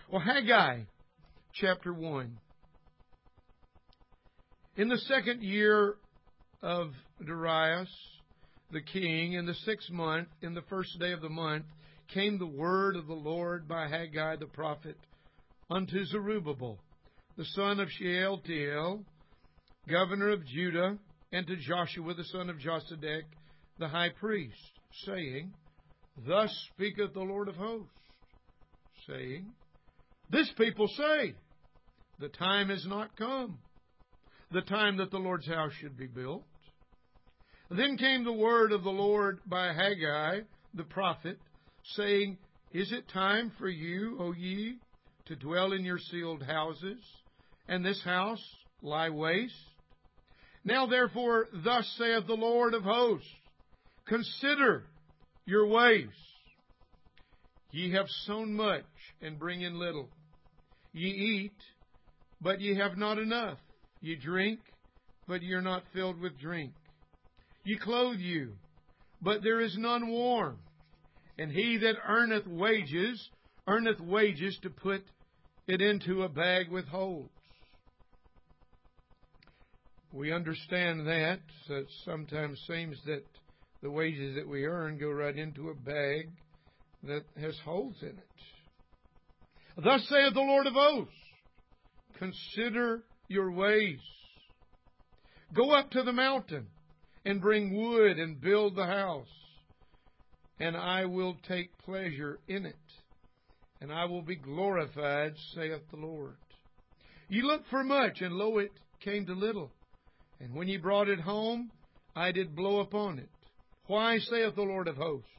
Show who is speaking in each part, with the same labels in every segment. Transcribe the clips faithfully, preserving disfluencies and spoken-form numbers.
Speaker 1: Well, Haggai, chapter one. In the second year of Darius, the king, in the sixth month, in the first day of the month, came the word of the Lord by Haggai the prophet unto Zerubbabel, the son of Shealtiel, governor of Judah, and to Joshua, the son of Josedech, the high priest, saying, Thus speaketh the Lord of hosts, saying, This people say, The time is not come, the time that the Lord's house should be built. Then came the word of the Lord by Haggai the prophet, saying, Is it time for you, O ye, to dwell in your sealed houses, and this house lie waste? Now therefore, thus saith the Lord of hosts, Consider your ways. Ye have sown much, and bring in little. Ye eat, but ye have not enough. Ye drink, but ye are not filled with drink. Ye clothe you, but there is none warm. And he that earneth wages, earneth wages to put it into a bag with holes. We understand that. So it sometimes seems that the wages that we earn go right into a bag that has holes in it. Thus saith the Lord of hosts, Consider your ways. Go up to the mountain, and bring wood, and build the house, and I will take pleasure in it, and I will be glorified, saith the Lord. Ye looked for much, and lo, it came to little. And when ye brought it home, I did blow upon it. Why, saith the Lord of hosts?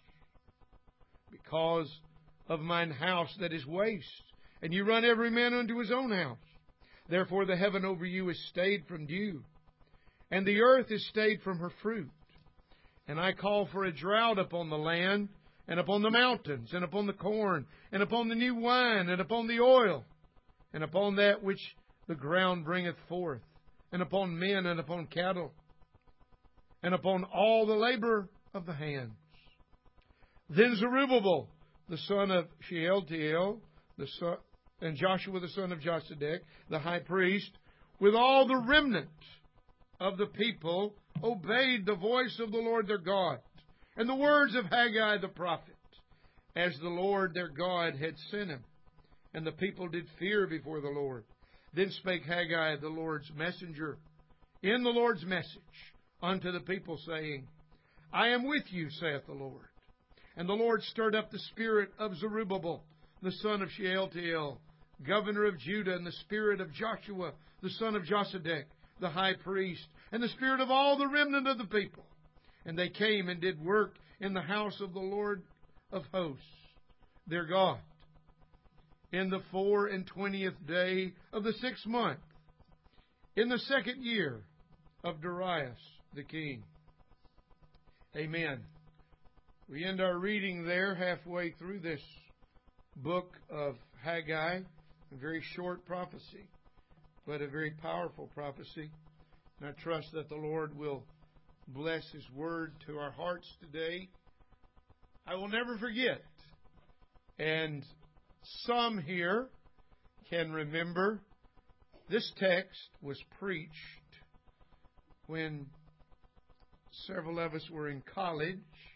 Speaker 1: Because of mine house that is waste, and ye run every man unto his own house. Therefore the heaven over you is stayed from dew, and the earth is stayed from her fruit. And I call for a drought upon the land, and upon the mountains, and upon the corn, and upon the new wine, and upon the oil, and upon that which the ground bringeth forth, and upon men, and upon cattle, and upon all the labor of the hands. Then Zerubbabel, the son of Shealtiel, the son, and Joshua, the son of Josedech, the high priest, with all the remnant of the people, obeyed the voice of the Lord their God, and the words of Haggai the prophet, as the Lord their God had sent him. And the people did fear before the Lord. Then spake Haggai the Lord's messenger in the Lord's message unto the people, saying, I am with you, saith the Lord. And the Lord stirred up the spirit of Zerubbabel, the son of Shealtiel, governor of Judah, and the spirit of Joshua, the son of Josedech, the high priest, and the spirit of all the remnant of the people. And they came and did work in the house of the Lord of hosts, their God, in the four and twentieth day of the sixth month, in the second year of Darius the king. Amen. We end our reading there halfway through this book of Haggai, a very short prophecy, but a very powerful prophecy. And I trust that the Lord will bless His word to our hearts today. I will never forget, and some here can remember, this text was preached when several of us were in college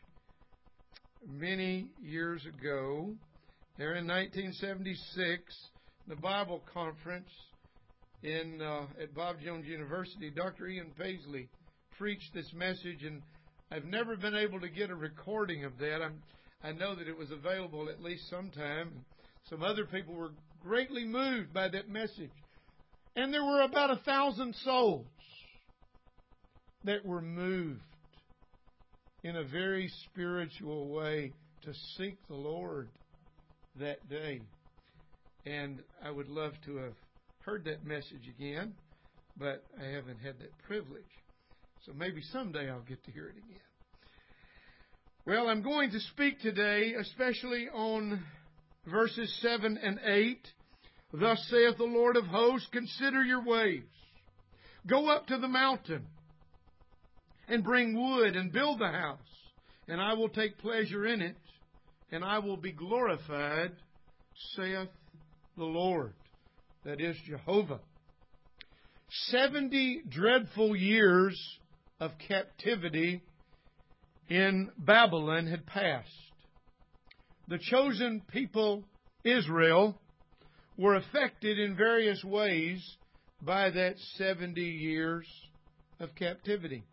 Speaker 1: many years ago. There in nineteen seventy-six, the Bible conference in uh, at Bob Jones University, Doctor Ian Paisley preached this message, and I've never been able to get a recording of that. I'm, I know that it was available at least sometime. Some other people were greatly moved by that message. And there were about a thousand souls that were moved in a very spiritual way to seek the Lord that day. And I would love to have heard that message again, but I haven't had that privilege. So maybe someday I'll get to hear it again. Well, I'm going to speak today especially on verses seven and eight. Thus saith the Lord of hosts, consider your ways. Go up to the mountain and bring wood and build the house, and I will take pleasure in it, and I will be glorified, saith the Lord, that is Jehovah. Seventy dreadful years of captivity in Babylon had passed. The chosen people, Israel, were affected in various ways by that seventy years of captivity.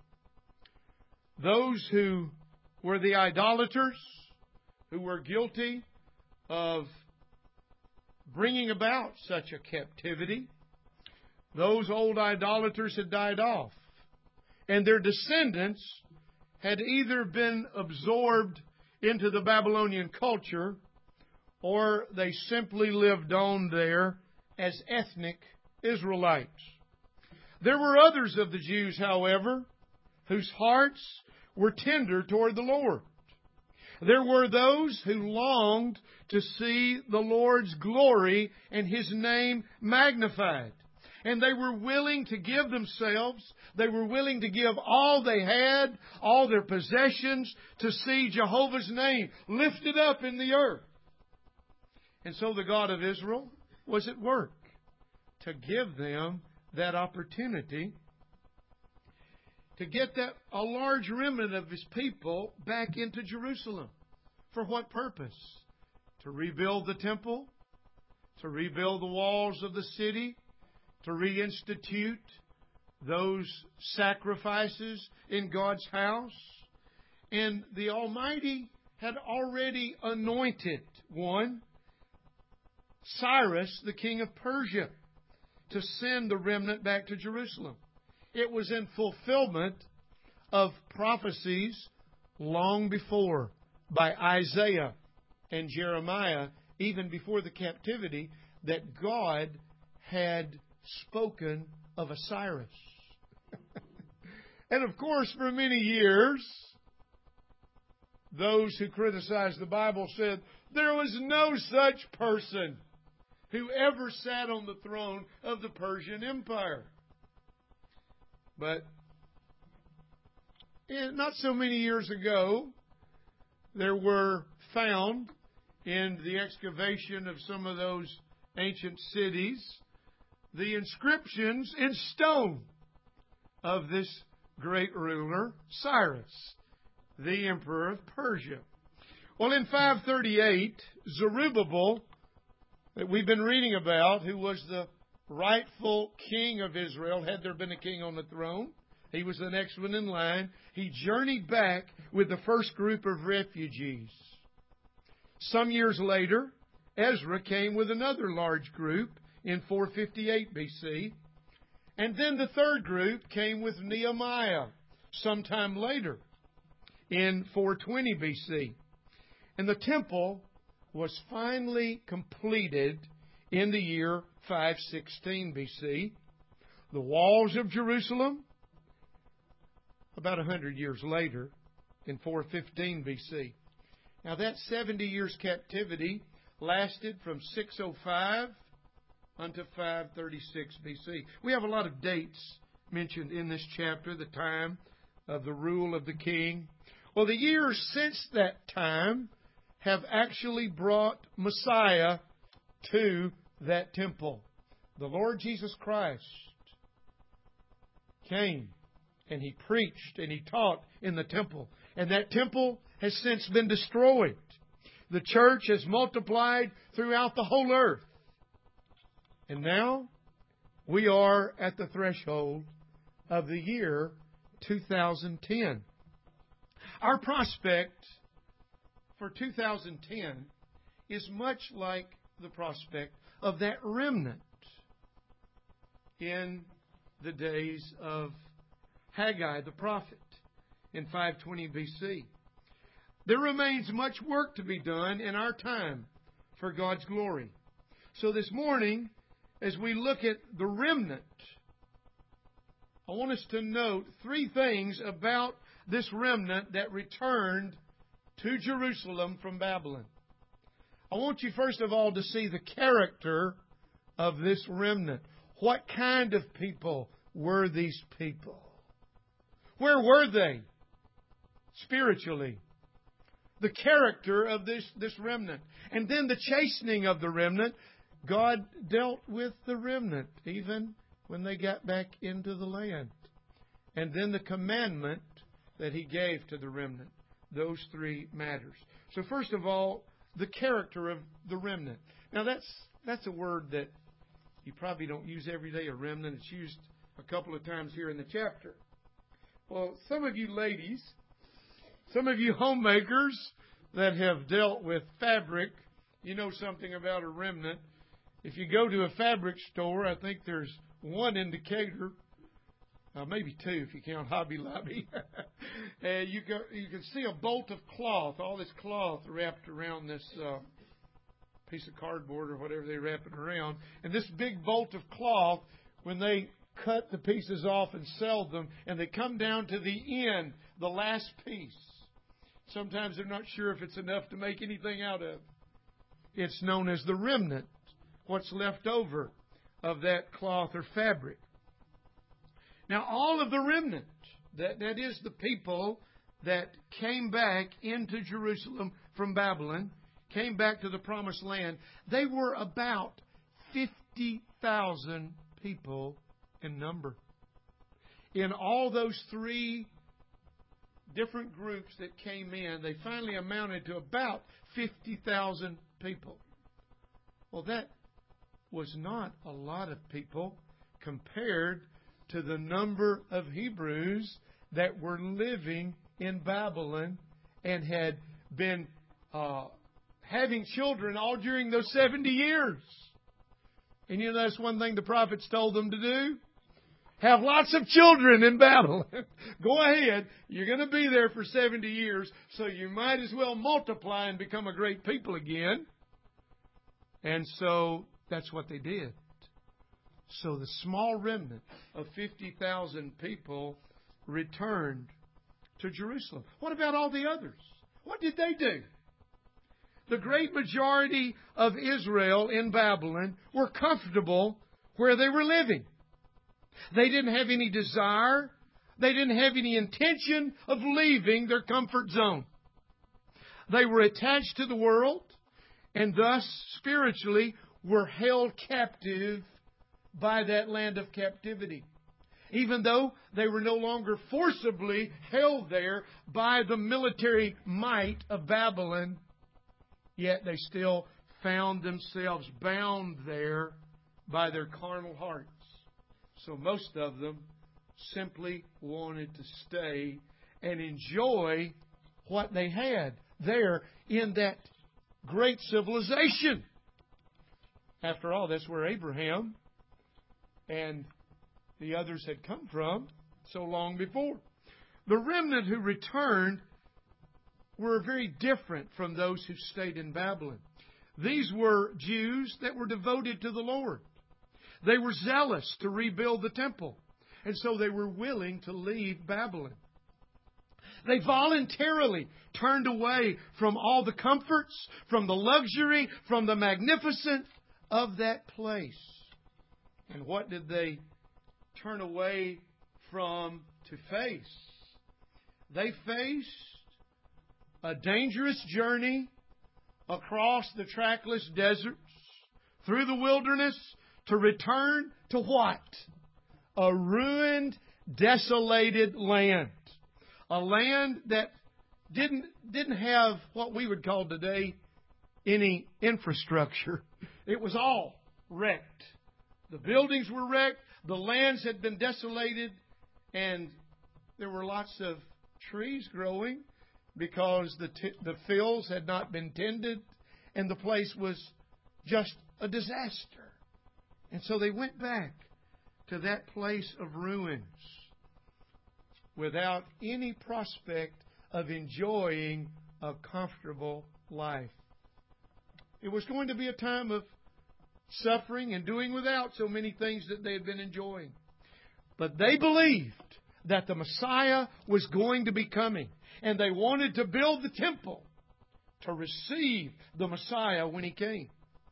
Speaker 1: Those who were the idolaters, who were guilty of bringing about such a captivity, those old idolaters had died off, and their descendants had either been absorbed into the Babylonian culture, or they simply lived on there as ethnic Israelites. There were others of the Jews, however, whose hearts were tender toward the Lord. There were those who longed to see the Lord's glory and His name magnified. And they were willing to give themselves, they were willing to give all they had, all their possessions, to see Jehovah's name lifted up in the earth. And so the God of Israel was at work to give them that opportunity to get that a large remnant of His people back into Jerusalem. For what purpose? To rebuild the temple, to rebuild the walls of the city, to reinstitute those sacrifices in God's house. And the Almighty had already anointed one, Cyrus, the king of Persia, to send the remnant back to Jerusalem. It was in fulfillment of prophecies long before by Isaiah and Jeremiah, even before the captivity, that God had spoken of a Cyrus. And of course, for many years, those who criticized the Bible said there was no such person who ever sat on the throne of the Persian Empire. But not so many years ago, there were found in the excavation of some of those ancient cities the inscriptions in stone of this great ruler, Cyrus, the emperor of Persia. Well, in five thirty-eight, Zerubbabel, that we've been reading about, who was the rightful king of Israel, had there been a king on the throne, he was the next one in line, he journeyed back with the first group of refugees. Some years later, Ezra came with another large group in four fifty-eight B C. And then the third group came with Nehemiah sometime later in four twenty B C. And the temple was finally completed in the year five sixteen B C. The walls of Jerusalem, about one hundred years later, in four fifteen B C. Now that seventy years captivity lasted from six oh five unto five thirty-six B C. We have a lot of dates mentioned in this chapter, the time of the rule of the king. Well, the years since that time have actually brought Messiah to that temple. The Lord Jesus Christ came and He preached and He taught in the temple. And that temple has since been destroyed. The church has multiplied throughout the whole earth. And now we are at the threshold of the year two thousand ten. Our prospect for two thousand ten is much like the prospect of that remnant in the days of Haggai the prophet in five twenty B C. There remains much work to be done in our time for God's glory. So this morning, as we look at the remnant, I want us to note three things about this remnant that returned to Jerusalem from Babylon. I want you first of all to see the character of this remnant. What kind of people were these people? Where were they spiritually? The character of this, this remnant. And then the chastening of the remnant God dealt with the remnant even when they got back into the land. And then the commandment that He gave to the remnant. Those three matters. So first of all, the character of the remnant. Now that's that's a word that you probably don't use every day, a remnant. It's used a couple of times here in the chapter. Well, some of you ladies, some of you homemakers that have dealt with fabric, you know something about a remnant. If you go to a fabric store, I think there's one indicator, uh, maybe two if you count Hobby Lobby. and you go, you can see a bolt of cloth, all this cloth wrapped around this uh, piece of cardboard or whatever they wrap it around. And this big bolt of cloth, when they cut the pieces off and sell them, and they come down to the end, the last piece. Sometimes they're not sure if it's enough to make anything out of. It's known as the remnant, what's left over of that cloth or fabric. Now, all of the remnant, that, that is the people that came back into Jerusalem from Babylon, came back to the Promised Land, they were about fifty thousand people in number. In all those three different groups that came in, they finally amounted to about fifty thousand people. Well, that was not a lot of people compared to the number of Hebrews that were living in Babylon and had been uh, having children all during those seventy years. And you know, that's one thing the prophets told them to do. Have lots of children in Babylon. Go ahead. You're going to be there for seventy years, so you might as well multiply and become a great people again. And so that's what they did. So the small remnant of fifty thousand people returned to Jerusalem. What about all the others? What did they do? The great majority of Israel in Babylon were comfortable where they were living. They didn't have any desire. They didn't have any intention of leaving their comfort zone. They were attached to the world and thus spiritually were held captive by that land of captivity. Even though they were no longer forcibly held there by the military might of Babylon, yet they still found themselves bound there by their carnal hearts. So most of them simply wanted to stay and enjoy what they had there in that great civilization. After all, that's where Abraham and the others had come from so long before. The remnant who returned were very different from those who stayed in Babylon. These were Jews that were devoted to the Lord. They were zealous to rebuild the temple, and so they were willing to leave Babylon. They voluntarily turned away from all the comforts, from the luxury, from the magnificence of that place. And what did they turn away from to face? They faced a dangerous journey across the trackless deserts, through the wilderness, to return to what? A ruined, desolated land. A land that didn't, didn't have what we would call today any infrastructure. It was all wrecked. The buildings were wrecked. The lands had been desolated. And there were lots of trees growing because the, t- the fields had not been tended. And the place was just a disaster. And so they went back to that place of ruins without any prospect of enjoying a comfortable life. It was going to be a time of suffering and doing without so many things that they had been enjoying. But they believed that the Messiah was going to be coming, and they wanted to build the temple to receive the Messiah when He came.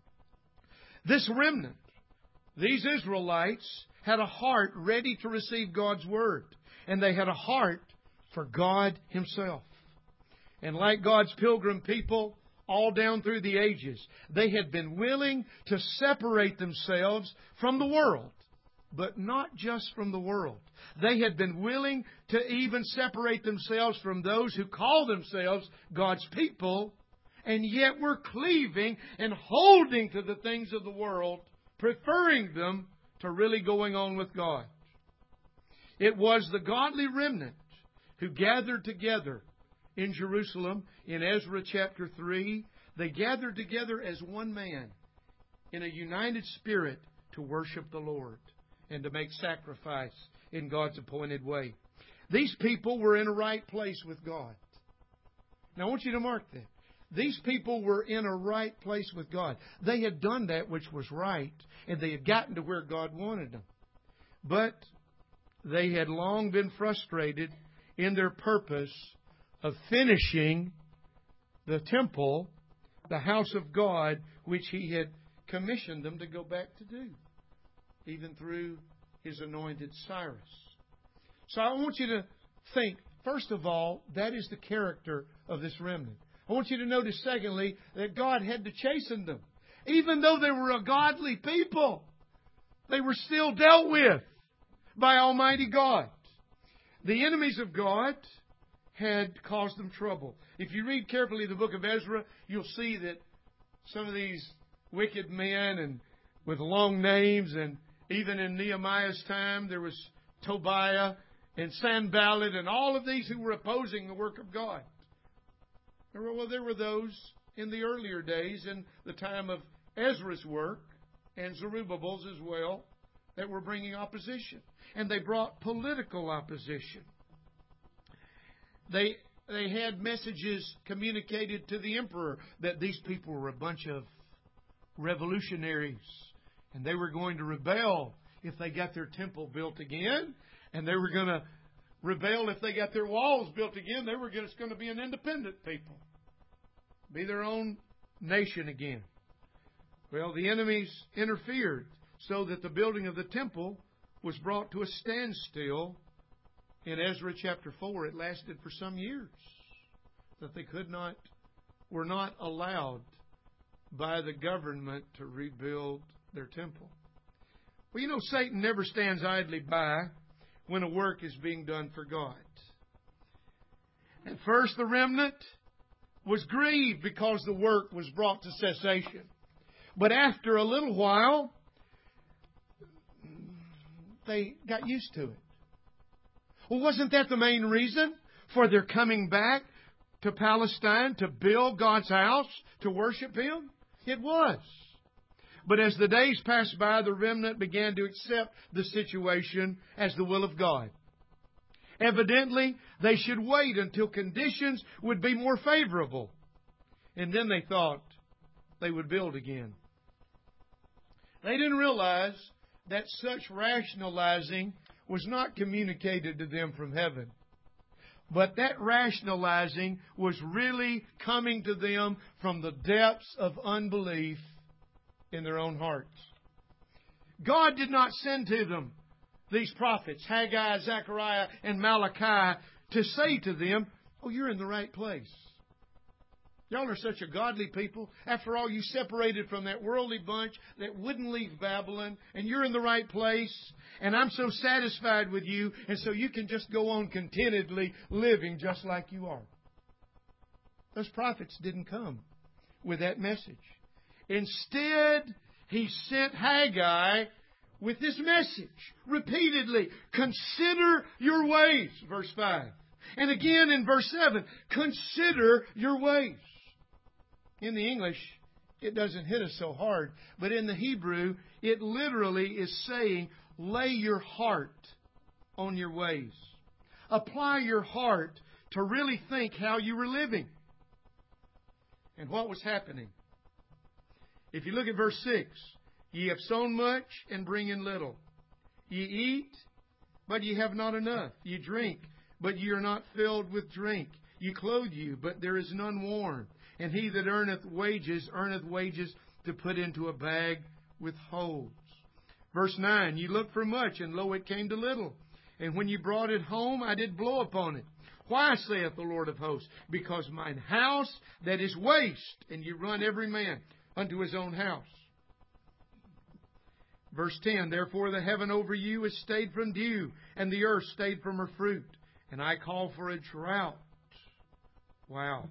Speaker 1: This remnant, these Israelites, had a heart ready to receive God's Word. And they had a heart for God Himself. And like God's pilgrim people, all down through the ages. They had been willing to separate themselves from the world, but not just from the world. They had been willing to even separate themselves from those who call themselves God's people, and yet were cleaving and holding to the things of the world, preferring them to really going on with God. It was the godly remnant who gathered together in Jerusalem in Ezra chapter three. They gathered together as one man in a united spirit to worship the Lord and to make sacrifice in God's appointed way. These people were in a right place with God. Now I want you to mark that. These people were in a right place with God. They had done that which was right, and they had gotten to where God wanted them. But they had long been frustrated in their purpose of finishing the temple, the house of God, which He had commissioned them to go back to do, even through His anointed Cyrus. So I want you to think, first of all, that is the character of this remnant. I want you to notice, secondly, that God had to chasten them. Even though they were a godly people, they were still dealt with by Almighty God. The enemies of God had caused them trouble. If you read carefully the book of Ezra, you'll see that some of these wicked men and with long names, and even in Nehemiah's time, there was Tobiah and Sanballat and all of these who were opposing the work of God. There were, well, there were those in the earlier days, in the time of Ezra's work, and Zerubbabel's as well, that were bringing opposition. And they brought political opposition. They, they had messages communicated to the emperor that these people were a bunch of revolutionaries, and they were going to rebel if they got their temple built again, and they were going to rebel if they got their walls built again. They were just going to be an independent people, be their own nation again. Well, the enemies interfered so that the building of the temple was brought to a standstill. In Ezra chapter four, it lasted for some years, that they could not, were not allowed by the government to rebuild their temple. Well, you know, Satan never stands idly by when a work is being done for God. At first, the remnant was grieved because the work was brought to cessation. But after a little while, they got used to it. Well, wasn't that the main reason for their coming back to Palestine, to build God's house, to worship Him? It was. But as the days passed by, the remnant began to accept the situation as the will of God. Evidently, they should wait until conditions would be more favorable. And then they thought they would build again. They didn't realize that such rationalizing was not communicated to them from heaven. But that rationalizing was really coming to them from the depths of unbelief in their own hearts. God did not send to them these prophets, Haggai, Zechariah, and Malachi, to say to them, oh, you're in the right place. Y'all are such a godly people. After all, you separated from that worldly bunch that wouldn't leave Babylon, and you're in the right place, and I'm so satisfied with you, and so you can just go on contentedly living just like you are. Those prophets didn't come with that message. Instead, He sent Haggai with this message repeatedly. Consider your ways, verse five. And again in verse seven, consider your ways. In the English, it doesn't hit us so hard. But in the Hebrew, it literally is saying, lay your heart on your ways. Apply your heart to really think how you were living and what was happening. If you look at verse six, ye have sown much and bring in little. Ye eat, but ye have not enough. Ye drink, but ye are not filled with drink. Ye clothe you, but there is none worn. And he that earneth wages, earneth wages to put into a bag with holes. Verse nine, ye looked for much, and lo, it came to little. And when ye brought it home, I did blow upon it. Why, saith the Lord of hosts? Because mine house that is waste, and you run every man unto his own house. Verse ten, therefore the heaven over you is stayed from dew, and the earth stayed from her fruit. And I call for a drought. Wow.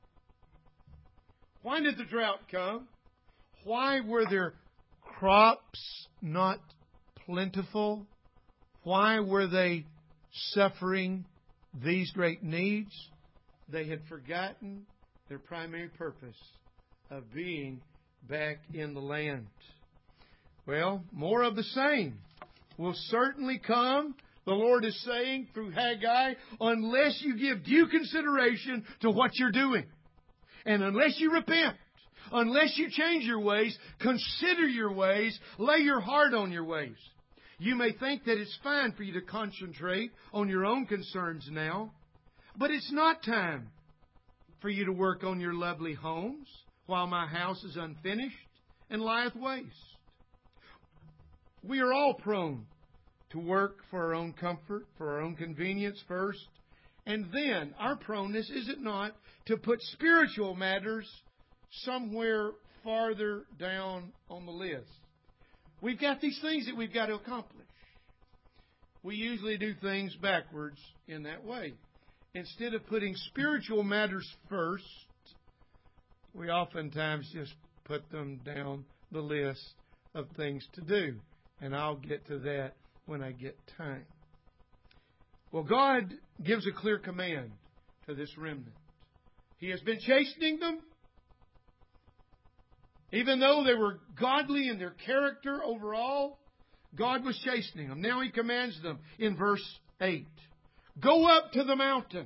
Speaker 1: Why did the drought come? Why were there crops not plentiful? Why were they suffering these great needs? They had forgotten their primary purpose of being back in the land. Well, more of the same will certainly come, the Lord is saying through Haggai, unless you give due consideration to what you're doing. And unless you repent, unless you change your ways, consider your ways, lay your heart on your ways. You may think that it's fine for you to concentrate on your own concerns now, but it's not time for you to work on your lovely homes while my house is unfinished and lieth waste. We are all prone to work for our own comfort, for our own convenience first, and then our proneness, is it not, to put spiritual matters somewhere farther down on the list. We've got these things that we've got to accomplish. We usually do things backwards in that way. Instead of putting spiritual matters first, we oftentimes just put them down the list of things to do. And I'll get to that when I get time. Well, God gives a clear command to this remnant. He has been chastening them. Even though they were godly in their character overall, God was chastening them. Now He commands them in verse eight. Go up to the mountain.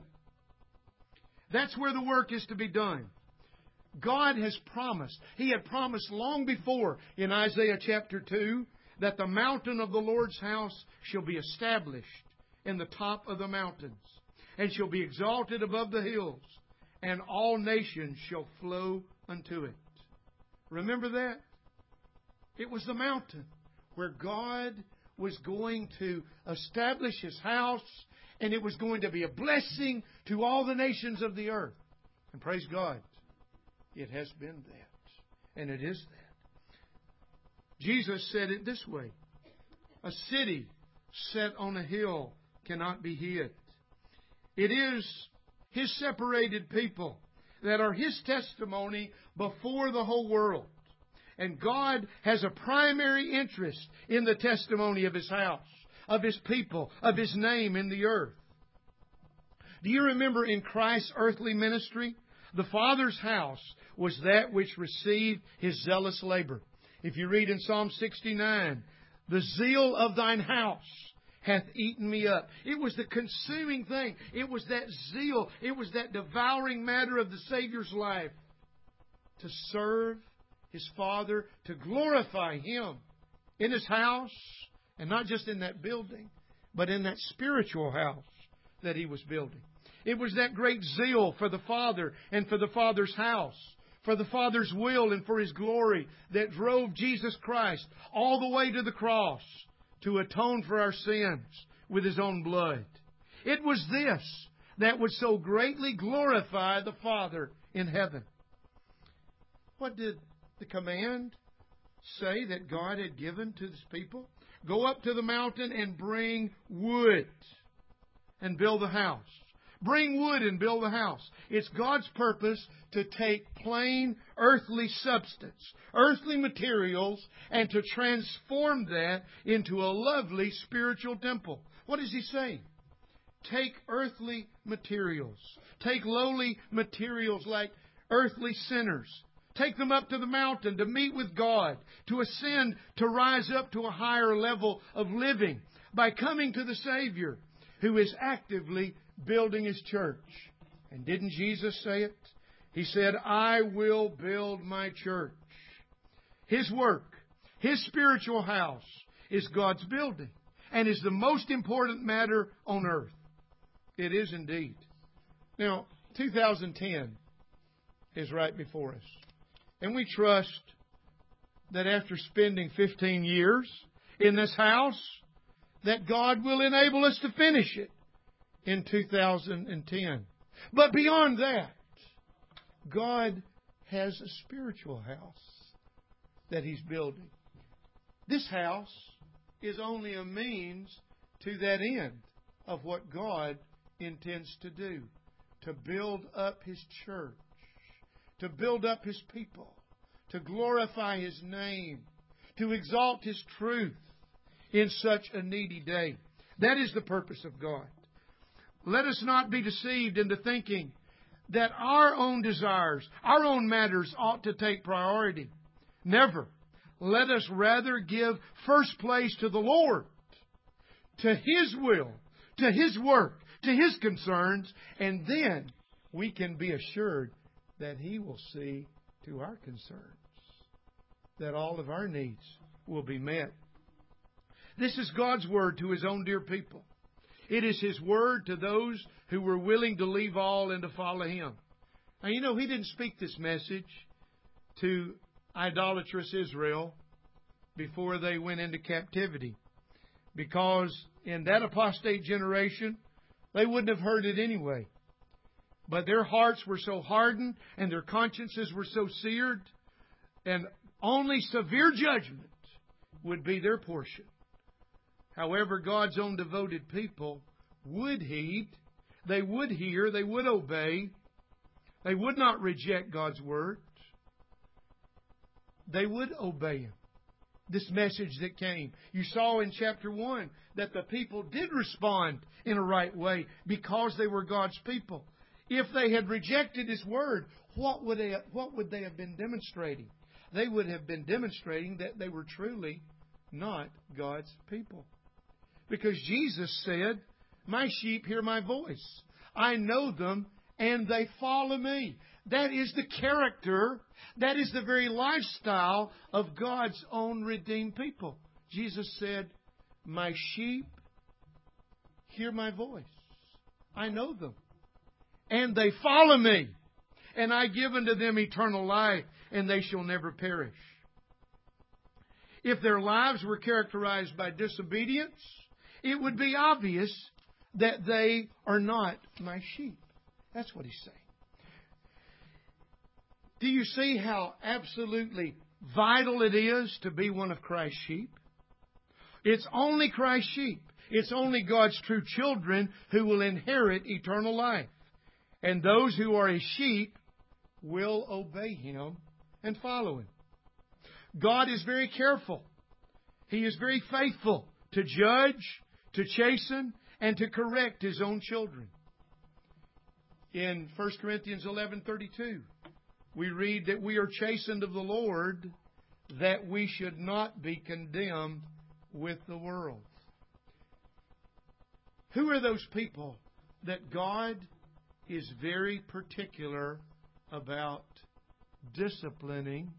Speaker 1: That's where the work is to be done. God has promised. He had promised long before in Isaiah chapter two that the mountain of the Lord's house shall be established in the top of the mountains, and shall be exalted above the hills, and all nations shall flow unto it. Remember that? It was the mountain where God was going to establish His house, and it was going to be a blessing to all the nations of the earth. And praise God, it has been that, and it is that. Jesus said it this way, a city set on a hill cannot be hid. It is His separated people that are His testimony before the whole world. And God has a primary interest in the testimony of His house, of His people, of His name in the earth. Do you remember in Christ's earthly ministry, the Father's house was that which received His zealous labor. If you read in Psalm sixty-nine, the zeal of thine house hath eaten me up. It was the consuming thing. It was that zeal. It was that devouring matter of the Savior's life to serve His Father, to glorify Him in His house, and not just in that building, but in that spiritual house that He was building. It was that great zeal for the Father and for the Father's house, for the Father's will and for His glory that drove Jesus Christ all the way to the cross to atone for our sins with His own blood. It was this that would so greatly glorify the Father in heaven. What did the command say that God had given to His people? Go up to the mountain and bring wood and build a house. Bring wood and build a house. It's God's purpose to take plain earthly substance, earthly materials, and to transform that into a lovely spiritual temple. What is He saying? Take earthly materials. Take lowly materials like earthly sinners. Take them up to the mountain to meet with God, to ascend, to rise up to a higher level of living by coming to the Savior who is actively building His church. And didn't Jesus say it? He said, I will build my church. His work, His spiritual house, is God's building and is the most important matter on earth. It is indeed. Now, two thousand ten is right before us. And we trust that after spending fifteen years in this house, that God will enable us to finish it in two thousand ten. But beyond that, God has a spiritual house that He's building. This house is only a means to that end of what God intends to do. To build up His church. To build up His people. To glorify His name. To exalt His truth in such a needy day. That is the purpose of God. Let us not be deceived into thinking that our own desires, our own matters ought to take priority. Never. Let us rather give first place to the Lord, to His will, to His work, to His concerns, and then we can be assured that He will see to our concerns, that all of our needs will be met. This is God's word to His own dear people. It is His word to those who were willing to leave all and to follow Him. Now, you know, He didn't speak this message to idolatrous Israel before they went into captivity, because in that apostate generation, they wouldn't have heard it anyway. But their hearts were so hardened and their consciences were so seared, and only severe judgment would be their portion. However, God's own devoted people would heed, they would hear, they would obey, they would not reject God's word. They would obey Him. This message that came. You saw in chapter one that the people did respond in a right way because they were God's people. If they had rejected His word, what would they, what would they have been demonstrating? They would have been demonstrating that they were truly not God's people. Because Jesus said, "My sheep hear my voice. I know them and they follow me." That is the character, that is the very lifestyle of God's own redeemed people. Jesus said, "My sheep hear my voice. I know them. And they follow me. And I give unto them eternal life, and they shall never perish." If their lives were characterized by disobedience, it would be obvious that they are not my sheep. That's what He's saying. Do you see how absolutely vital it is to be one of Christ's sheep? It's only Christ's sheep. It's only God's true children who will inherit eternal life. And those who are His sheep will obey Him and follow Him. God is very careful. He is very faithful to judge, to chasten, and to correct His own children. In First Corinthians eleven thirty-two, we read that we are chastened of the Lord, that we should not be condemned with the world. Who are those people that God is very particular about disciplining?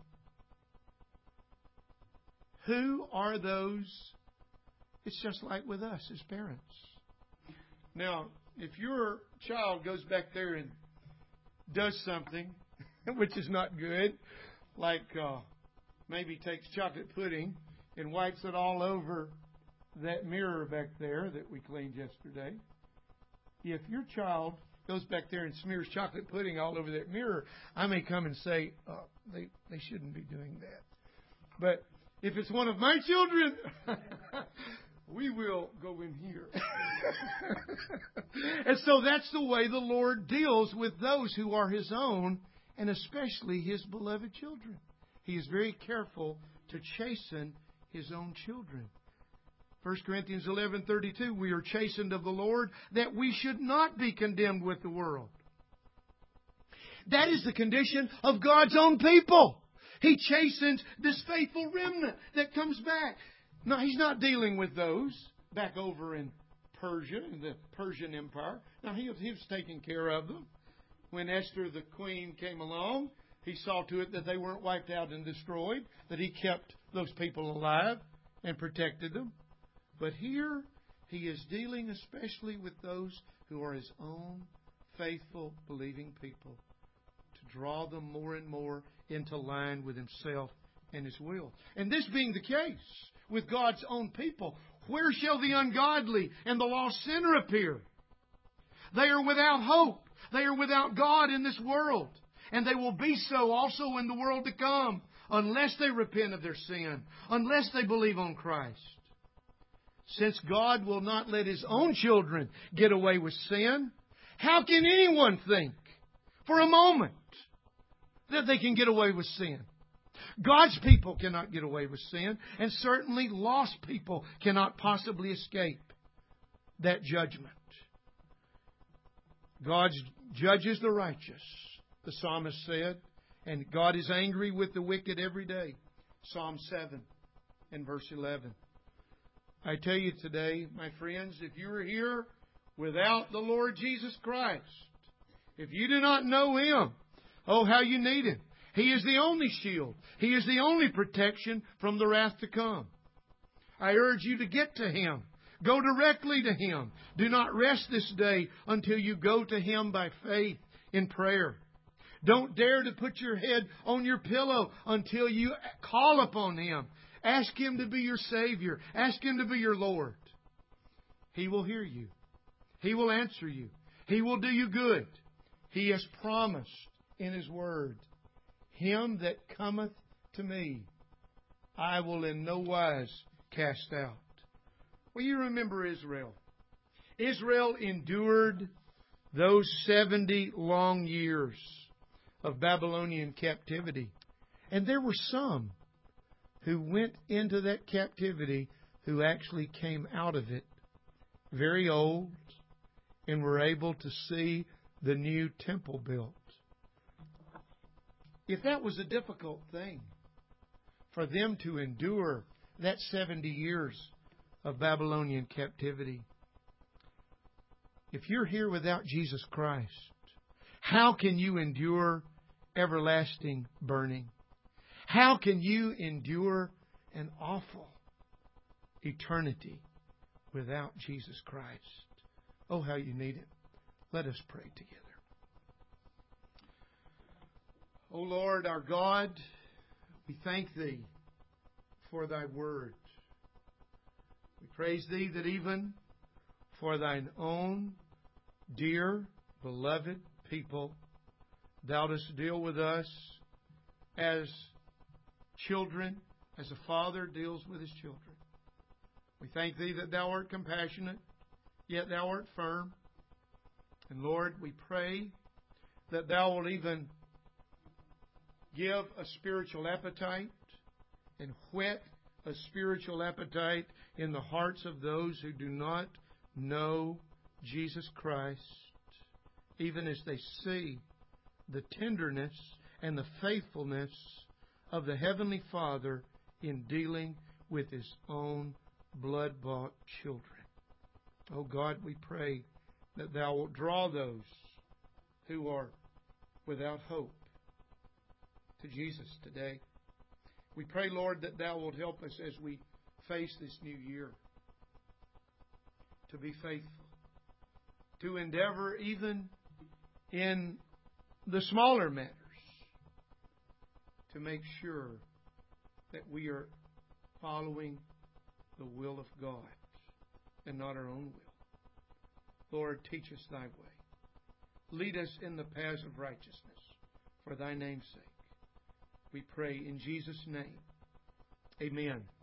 Speaker 1: Who are those? It's just like with us as parents. Now, if your child goes back there and does something which is not good, like uh, maybe takes chocolate pudding and wipes it all over that mirror back there that we cleaned yesterday. If your child goes back there and smears chocolate pudding all over that mirror, I may come and say, oh, they, they shouldn't be doing that. But if it's one of my children, we will go in here. And so that's the way the Lord deals with those who are His own, and especially His beloved children. He is very careful to chasten His own children. First Corinthians eleven thirty-two, we are chastened of the Lord that we should not be condemned with the world. That is the condition of God's own people. He chastens this faithful remnant that comes back. No, He's not dealing with those back over in Persia, in the Persian Empire. Now, He was, he was taking care of them. When Esther the queen came along, He saw to it that they weren't wiped out and destroyed, that He kept those people alive and protected them. But here, He is dealing especially with those who are His own faithful, believing people, to draw them more and more into line with Himself and His will. And this being the case with God's own people, where shall the ungodly and the lost sinner appear? They are without hope. They are without God in this world. And they will be so also in the world to come, unless they repent of their sin, unless they believe on Christ. Since God will not let His own children get away with sin, how can anyone think for a moment that they can get away with sin? God's people cannot get away with sin, and certainly lost people cannot possibly escape that judgment. God judges the righteous, the psalmist said, and God is angry with the wicked every day. Psalm seven and verse eleven. I tell you today, my friends, if you are here without the Lord Jesus Christ, if you do not know Him, oh, how you need Him. He is the only shield. He is the only protection from the wrath to come. I urge you to get to Him. Go directly to Him. Do not rest this day until you go to Him by faith in prayer. Don't dare to put your head on your pillow until you call upon Him. Ask Him to be your Savior. Ask Him to be your Lord. He will hear you. He will answer you. He will do you good. He has promised in His Word, Him that cometh to me, I will in no wise cast out. Well, you remember Israel. Israel endured those seventy long years of Babylonian captivity. And there were some who went into that captivity who actually came out of it very old and were able to see the new temple built. If that was a difficult thing for them to endure that seventy years of Babylonian captivity, if you're here without Jesus Christ, how can you endure everlasting burning? How can you endure an awful eternity without Jesus Christ? Oh, how you need Him. Let us pray together. O Lord, our God, we thank Thee for Thy Word. We praise Thee that even for Thine own dear, beloved people, Thou dost deal with us as children, as a father deals with his children. We thank Thee that Thou art compassionate, yet Thou art firm. And Lord, we pray that Thou wilt even give a spiritual appetite and whet a spiritual appetite in the hearts of those who do not know Jesus Christ, even as they see the tenderness and the faithfulness of the Heavenly Father in dealing with His own blood-bought children. Oh God, we pray that Thou wilt draw those who are without hope to Jesus today. We pray, Lord, that Thou wilt help us as we face this new year to be faithful, to endeavor even in the smaller matters to make sure that we are following the will of God and not our own will. Lord, teach us Thy way. Lead us in the paths of righteousness for Thy name's sake. We pray in Jesus' name. Amen.